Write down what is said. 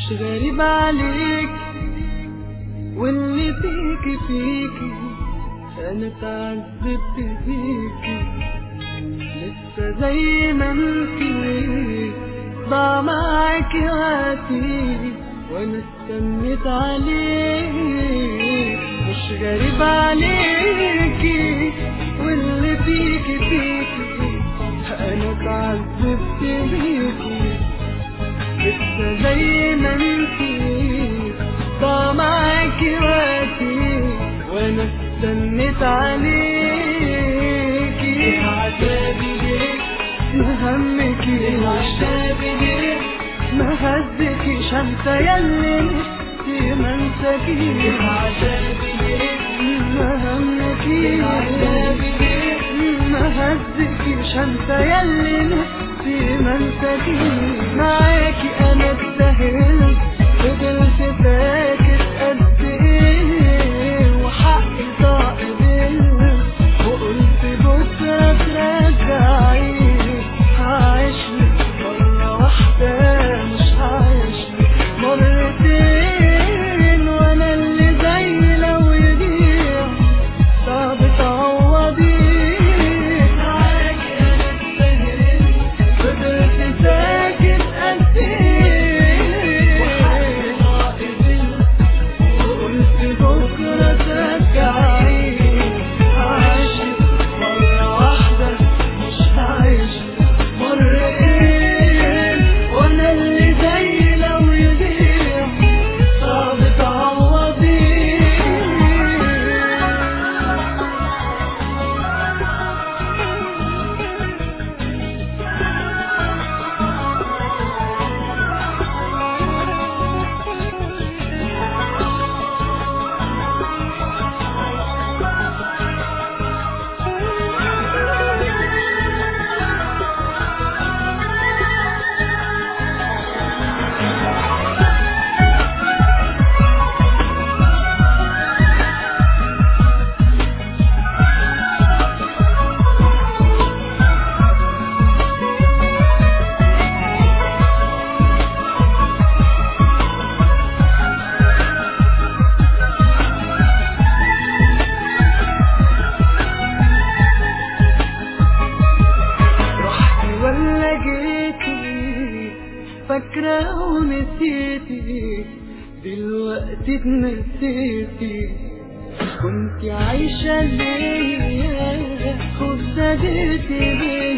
مش غريب عليك واللي فيكي انا اتعذبت فيكي لسه زي ما انتي ضاع معاكي وقتي وانا استنيت عليك. مش غريب عليكي واللي فيكي انا اتعذبت فيكي لسه زي ما انتي ضاع معاكي وقتي وانا استنيت عليكي. ايه عذابي ليه ما همكي ايه عذابي ليه ما هزكيش انسى ياللي نفسي ما انساكيش. ايه عذابي ليه ما همكي ايه عذابي ليه ما هزكيش انسى ياللي نفسي ما انساكيش. معاكي انا اتسهلت فضلت ساكت قد ايه وحقي ضاع قبلت وقلت بكره ترجعي. هعيشلك مرة واحدة مش هعيشلك مرتين وانا اللي زي لو يضيع صعب تعوضيه. معاكي انا اتسهلت فضلت ساكت قد ايه وحقي ضاع قبلت وقلت بكره ترجعي. هعيشلك مرة واحدة مش هعيشلك مرتين وانا اللي زي لو يضيع صعب تعوضيه. ولا جيتي فاكرة ونسيتي دلوقتي اتنسيتي كنتي عايشة ليا خد زادتي